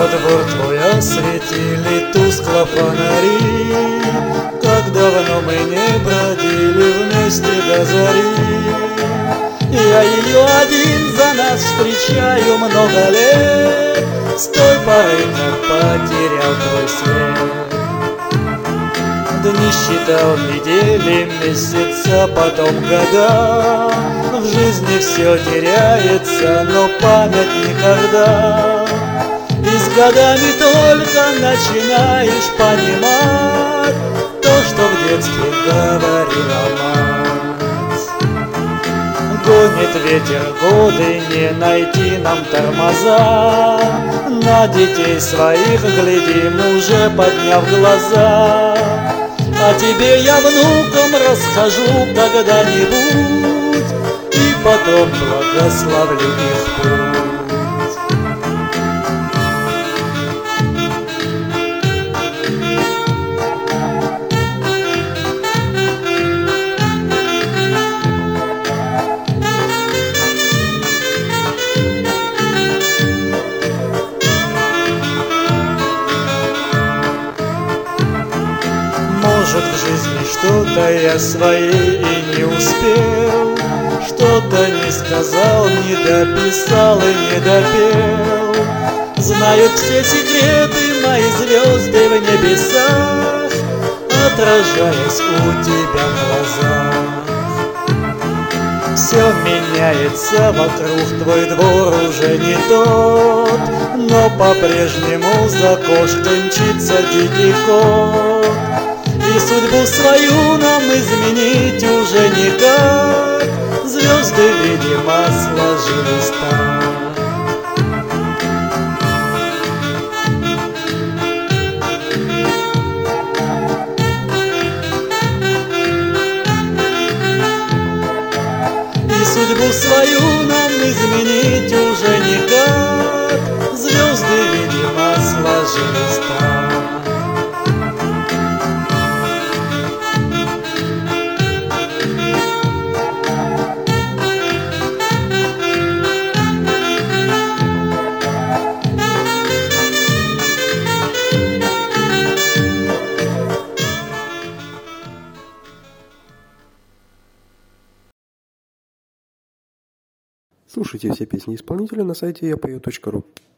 двор твой осветили тускло фонари, как давно мы не бродили вместе до зари. Я ее один за нас встречаю много лет, с той поры, как потерял твой след. Дни считал, недели, месяца, потом года. В жизни все теряется, но память никогда. И с годами только начинаешь понимать то, что в детстве говорила мать. Гонит ветер годы, не найти нам тормоза. На детей своих глядим, уже подняв глаза. А тебе я внукам расскажу когда-нибудь, и потом благословлю их путь. Может, в жизни что-то я своей и не успел, что-то не сказал, не дописал и не допел. Знают все секреты мои звезды в небесах, отражаясь у тебя в глазах. Все меняется вокруг, твой двор уже не тот, но по-прежнему за кошкой мчится дикий кот. И судьбу свою нам изменить уже никак, звезды, видимо, сложились так. И судьбу свою нам изменить уже никак, звезды, видимо, сложились так. Слушайте все песни исполнителя на сайте yapою.ru.